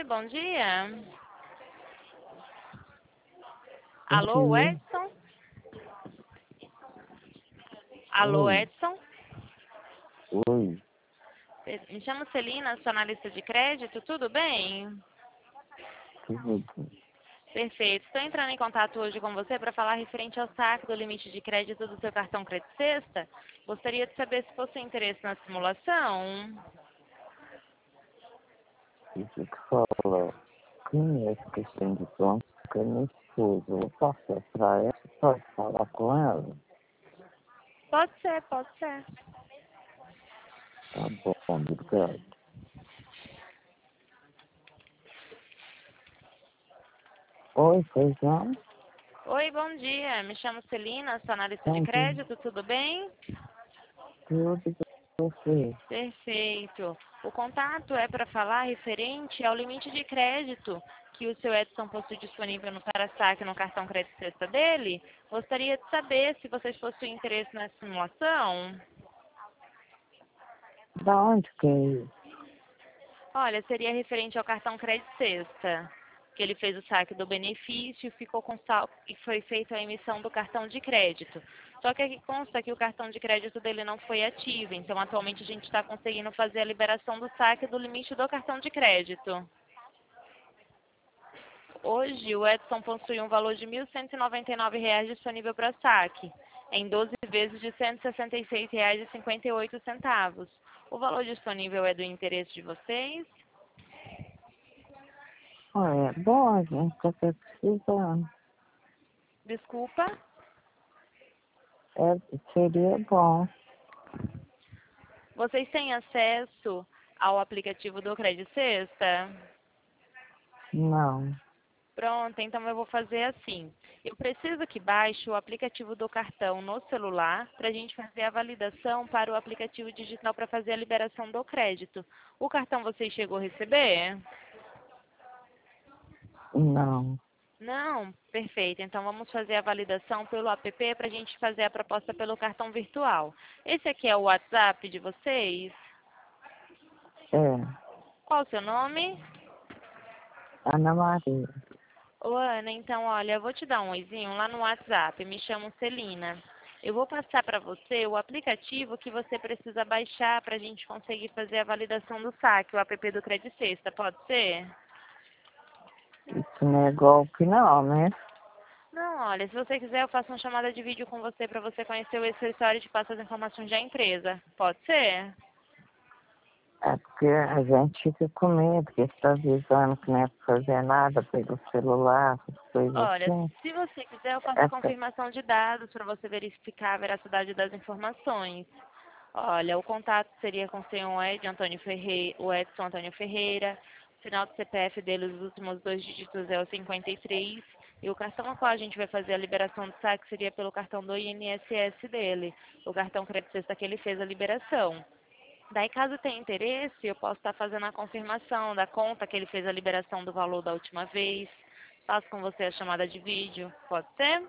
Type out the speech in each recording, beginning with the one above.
Oi, bom dia. Bom Alô, dia. Edson? Alô, Oi, Edson? oi, Me chamo Celina, sou analista de crédito, tudo bem? tudo. Perfeito. Estou entrando em contato hoje com você para falar referente ao saque do limite de crédito do seu cartão Crédito Sexta. Gostaria de saber se possui interesse na simulação. Deixa eu te falar. Quem é essa questão de pronto? Que é minha esposa. Eu vou passar pra ela. Pode falar com ela? Pode ser, pode ser. Tá bom, obrigado. Oi, pois não? Oi, bom dia. Me chamo Celina, sou analista de Bom dia. crédito, tudo bem? Tudo com você. Perfeito. O contato é para falar referente ao limite de crédito que o seu Edson possui disponível no para-saque no cartão Crédito Sexta dele. Gostaria de saber se vocês possuem interesse na simulação. Da onde que é isso? Olha, seria referente ao cartão Crédito Sexta, que ele fez o saque do benefício, ficou com saldo e foi feita a emissão do cartão de crédito. Só que aqui consta que o cartão de crédito dele não foi ativo, então atualmente a gente está conseguindo fazer a liberação do saque do limite do cartão de crédito. Hoje, o Edson possui um valor de R$ 1.199 disponível para saque, em 12 vezes de R$ 166,58. O valor disponível é do interesse de vocês? Olha, é bom, a gente tá precisando. Desculpa? Seria bom. Vocês têm acesso ao aplicativo do Crédito Sexta? Não. Pronto, então eu vou fazer assim. Eu preciso que baixe o aplicativo do cartão no celular para a gente fazer a validação para o aplicativo digital para fazer a liberação do crédito. O cartão você chegou a receber? Não. Não? Perfeito. Então vamos fazer a validação pelo app para a gente fazer a proposta pelo cartão virtual. Esse aqui é o WhatsApp de vocês? É. Qual o seu nome? Ana Maria. Ô, Ana, então, olha, eu vou te dar um oizinho lá no WhatsApp. Me chamo Celina. Eu vou passar para você o aplicativo que você precisa baixar para a gente conseguir fazer a validação do saque, o app do Crédito Sexta, pode ser? Isso não é golpe não, né? Não, olha, se você quiser, eu faço uma chamada de vídeo com você para você conhecer o escritório e te passar as informações da empresa. Pode ser? É porque a gente fica com medo, porque está avisando que não é pra fazer nada pelo celular, essas coisas Olha, assim. se você quiser, eu faço a Essa, confirmação de dados para você verificar a veracidade das informações. Olha, o contato seria com o senhor Antônio Ferreira, o Edson Antônio Ferreira. O final do CPF dele, os últimos dois dígitos é o 53. E o cartão a qual a gente vai fazer a liberação do saque seria pelo cartão do INSS dele, o cartão Crédito Sexta que ele fez a liberação. Daí, caso tenha interesse, eu posso estar fazendo a confirmação da conta que ele fez a liberação do valor da última vez. Faço com você a chamada de vídeo, pode ser?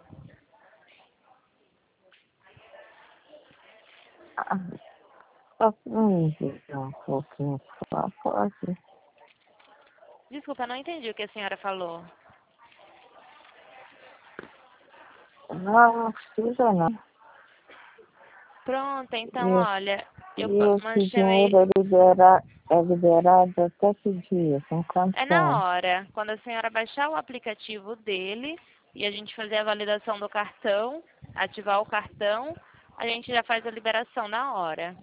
só me dizer um pouquinho só, pode. Desculpa, não entendi o que a senhora falou. Não, não precisa não. Pronto, então, E, olha, eu e esse chamei. dinheiro é liberado até que dia? Com quanto É na tempo? hora, quando a senhora baixar o aplicativo dele e a gente fazer a validação do cartão, ativar o cartão, a gente já faz a liberação na hora.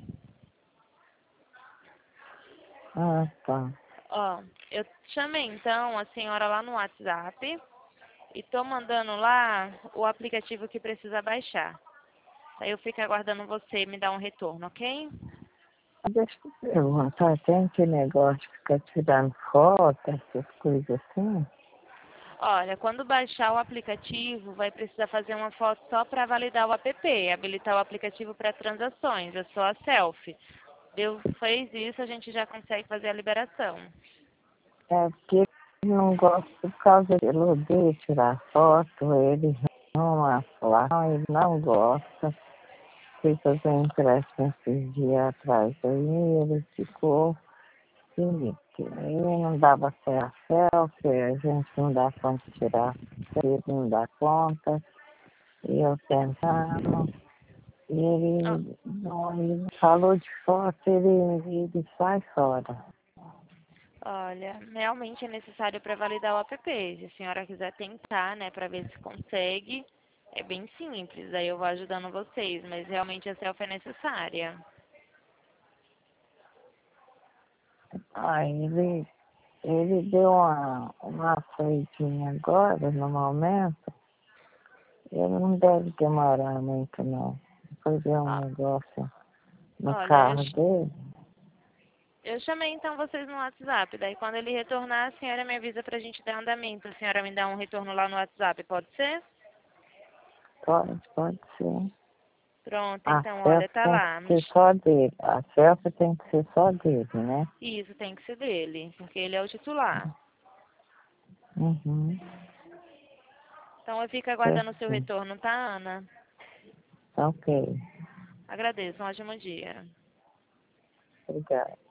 Ah, tá. Ó, eu chamei então a senhora lá no WhatsApp e tô mandando lá o aplicativo que precisa baixar. Aí eu fico aguardando você me dar um retorno, ok? Deixa eu perguntar, tem que negócio de ficar tirando foto, essas coisas assim? Olha, quando baixar o aplicativo, vai precisar fazer uma foto só para validar o app, habilitar o aplicativo para transações, é só a selfie. Deu, fez isso, a gente já consegue fazer a liberação. É porque ele não gosta por causa dele odeia tirar foto, ele ama lá, ele não gosta. Fui fazer um empréstimo esses dias atrás aí, ele ficou seguinte, ele não dava selfie, a gente não dá conta de tirar, ele não dá conta, e eu tentando, e Ó, ele falou de foto, ele sai fora. olha, realmente é necessário para validar o app. Se a senhora quiser tentar, né, para ver se consegue, é bem simples. Aí eu vou ajudando vocês, mas realmente a selfie é necessária. Aí ele deu uma saidinha agora, no momento, ele não deve demorar muito não. Depois deu um Ó, negócio no olha, carro dele. eu chamei então vocês no WhatsApp. Daí quando ele retornar, a senhora me avisa pra gente dar andamento. A senhora me dá um retorno lá no WhatsApp, pode ser? Pode ser. Pronto, A então, olha, selfie tá tem que lá. ser só dele. A selfie tem que ser só dele, né? Isso tem que ser dele, porque ele é o titular. Uhum. Então eu fico aguardando o seu Certo. retorno, tá, Ana? Ok. Agradeço, um ótimo dia. Obrigada.